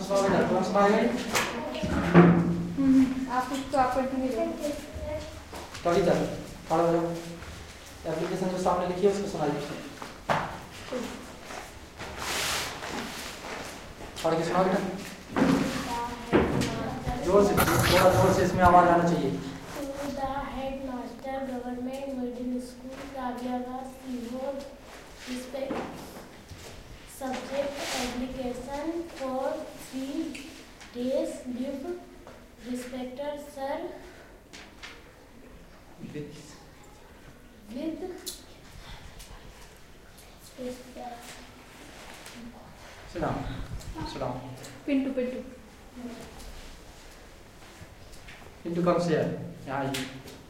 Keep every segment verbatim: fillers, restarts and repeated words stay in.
सुनाओ बेटा, कौन सुनाएगा? आप कुछ तो आप कंटिन्यू करो। कविता पढ़ो जाओ, एप्लीकेशन जो सामने लिखी है उसको सुनाइए। पढ़ के सुनाओ बेटा, जोर से, थोड़ा जोर से, इसमें आवाज आना चाहिए। Headmaster government middle school Rabiyabad Sehore subject application for three days leave respected sir with with सुनाओ सुनाओ। पिंटू पिंटू पिंटू कब से है यहाँ? आइए।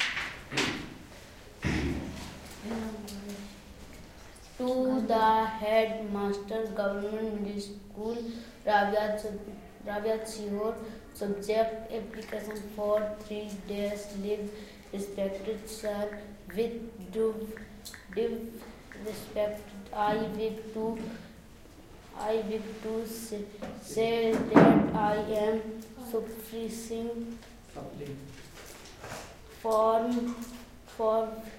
To the headmaster government middle school Rabiat Rabiat Sihor subject application for three days leave respected sir with due due respect I wish to I wish to say, say that I am sufficing form for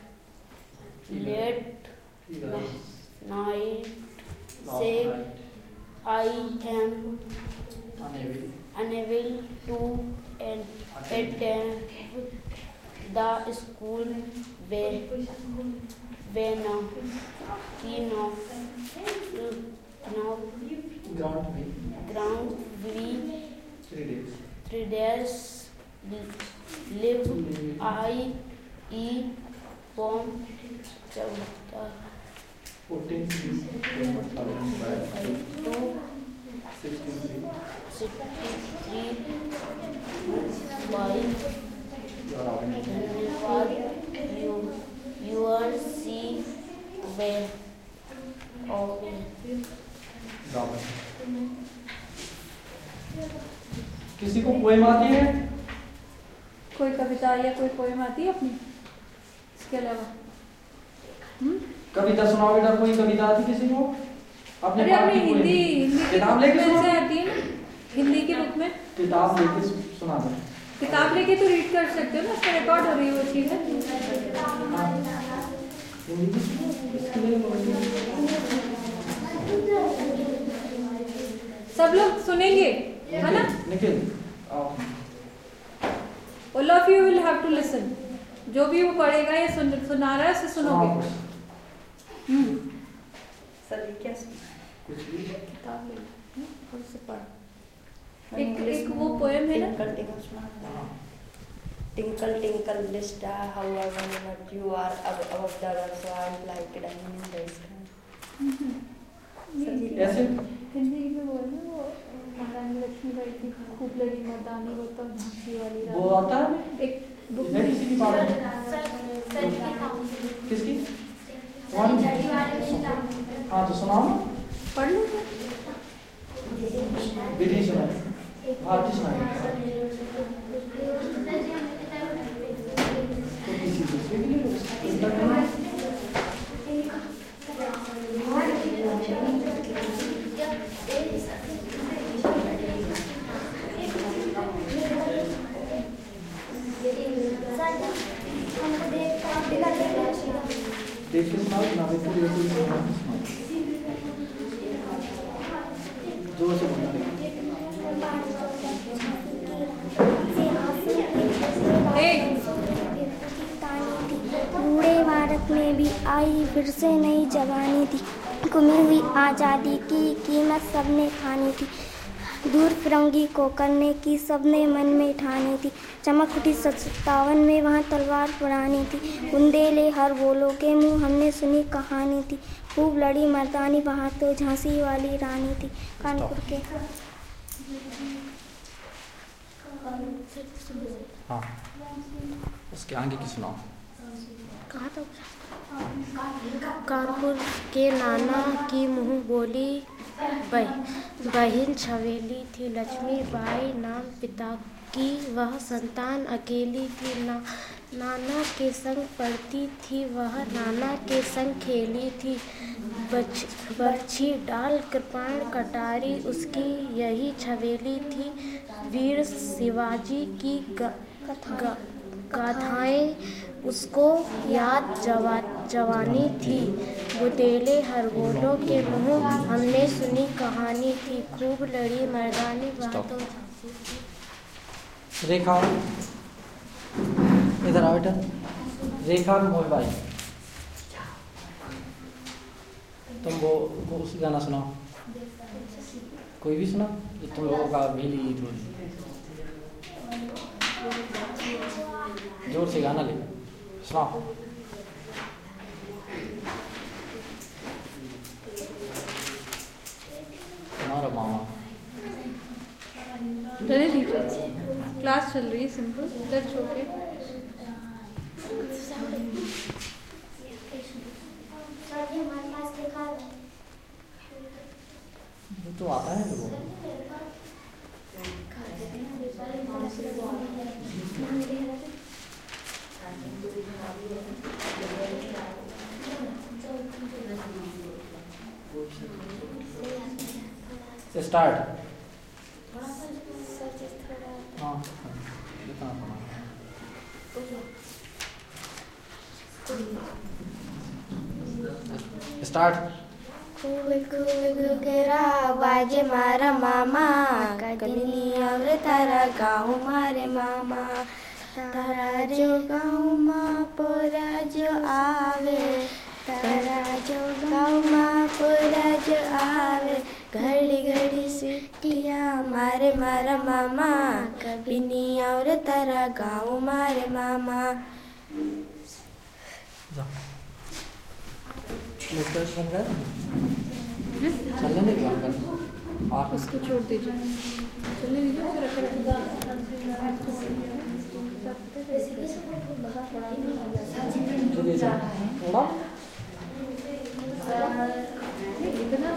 late night say I am unable to attend the school when when now now ground में ground we three days three days live I e form चौदह fourteen two सिक्सटीन sixty-three by धन्यवाद you your see where okay किसी को poem आती है? कोई कविता या कोई पोएम आती है अपनी इसके अलावा? हम्म कविता सुनाओ बेटा, कोई कविता आती किसी को? अपने अरे अपनी हिंदी हिंदी किताब लेके से आती है ना, हिंदी की बुक में किताब लेके सुना दो। किताब लेके तो रीड कर सकते हो ना, उसका रिकॉर्ड हो रही है वो चीज़ है। सब लोग सुनेंगे है ना? Nikhil all of you will have to listen. जो भी वो पढ़ेगा या सुन सुना रहा है उसे सुनोगे। हम्म सर क्या कुछ भी किताब ले और से पढ़। एक एक वो पोएम है ना, टिंकल टिंकल सुना। Twinkle twinkle little star how I wonder what you are above the earth so I am like a diamond in the sky. ऐसे हिंदी में बोल ना, वो महारानी लक्ष्मीबाई की खूब लड़ी मर्दानी, वो तो झांसी वाली वो आता है एक बुक है किसी की बात है? किसकी? तुम्हारी? हाँ तो सुनाओ, पढ़ लो। विधि सुनाए, भारती सुनाए तो किसी दूसरे के लिए देखिए सुनाओ ना, देखो देखो जोर से बोलना। बूढ़े भारत में भी आई फिर से नई जवानी थी, गुमी हुई आज़ादी की कीमत सबने खानी थी, दूर फिरंगी को करने की सबने मन में ठानी थी, चमक उठी सत्तावन में वहाँ तलवार पुरानी थी, बुंदेले हर बोलों के मुँह हमने सुनी कहानी थी, खूब लड़ी मर्दानी वहाँ तो झांसी वाली रानी थी। कानपुर के हाँ उसके आगे की सुनाओ। कहा था कानपुर के नाना की मुँह बोली बहन छवेली थी, लक्ष्मीबाई नाम पिता की वह संतान अकेली थी, ना नाना के संग पढ़ती थी वह, नाना के संग खेली थी, बच बरछी डाल कृपाण कटारी उसकी यही छवेली थी। वीर शिवाजी की ग, ग, गाथाएं उसको याद जवा जवानी थी। बुदेले हरगोलों के मुँह हमने सुनी कहानी थी। खूब लड़ी मर्दानी बातों। रेखा इधर आओ बेटा। रेखा मोहित भाई तुम वो, वो उस गाना सुनाओ, कोई भी सुना जो तुम लोगों का भीली ईद हो। जोर से गाना ले सुनाओ। हमारा मामा चले दीजिए, क्लास चल रही है, सिंपल टच होके। वो तो आता है लोगों से स्टार्ट। हाँ स्टार्ट। खूब खूब घुघरा बाजे मारा मामा, कदनी और तारा गाँव मारे मामा। तारा जो गाँव माँ पोरा जो आवे, तारा जो गाँव माँ पोरा जो आवे। घड़ी घड़ी सीटियाँ मारे मारा मामा, कभी नहीं और तारा गाँव मारे मामा। चलने नहीं कर आप उसको छोड़ दीजिए, चलने दीजिए, उसे रखे रखे। थोड़ा इतना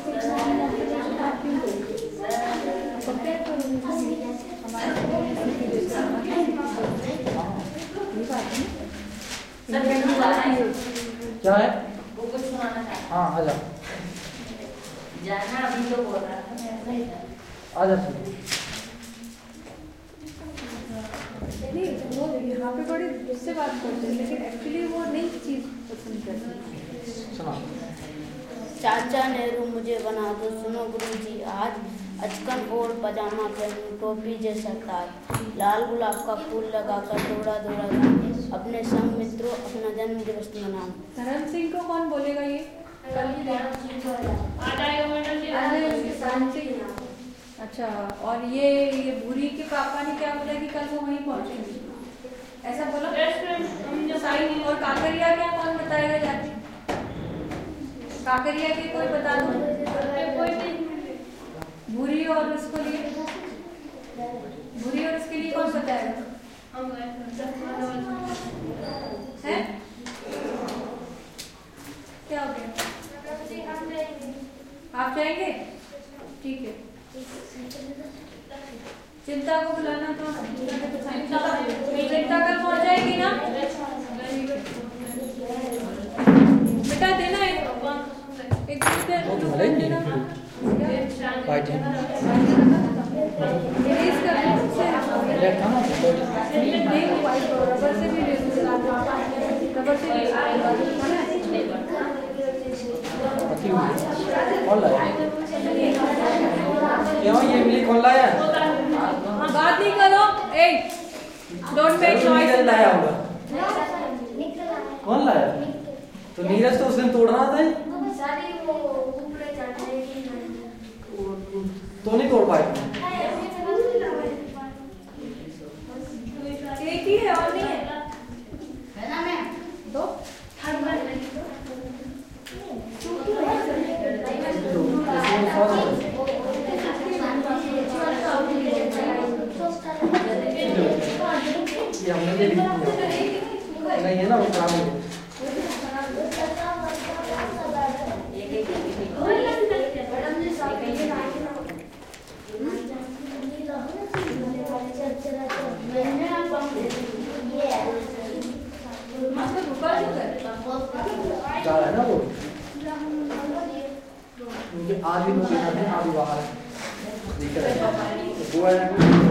क्या है? हाँ आ जा, जाना अभी तो बोल रहा था। आ जा। नहीं वो यहाँ पे बड़ी उससे बात करते हैं, लेकिन एक्चुअली वो नई चीज़ पसंद करते हैं। सुना। चाचा नेहरू मुझे बना दो, सुनो गुरुजी आज अचकन और पजामा पहनूं, टोपी जैसा ताज, लाल गुलाब का फूल लगाकर दौड़ा दौड़ा जाऊं, अपने संग मित्रों अपना जन्म दिवस मनाऊं। धर्म सिंह को कौन बोलेगा ये? अच्छा, और ये ये भूरी के पापा ने क्या बोला कि कल वो वहीं पहुंचेंगे, ऐसा बोला? साइन और काकरिया क्या कौन बताएगा जाके? काकरिया के कोई बता दो। भूरी और उसको लिए भूरी और उसके लिए कौन बताएगा? है क्या हो गया? आप जाएंगे? ठीक है, चिंता को बुलाना तो चिंता कल पहुंच जाएगी ना बेटा, देना एक एक देना रबर से भी रबर से क्यों ये मिली कौन लाया? बात नहीं करो, ए डोंट मेक नॉइज। लाया होगा, कौन लाया? तो नीरज तो उस दिन तोड़ रहा था, तो नहीं तोड़ पाए। एक ही है और नहीं है दो। ये हमने भी नहीं है ना, वो खराब हो गया। जा रहा है ना वो। दिख रहा है। बुआ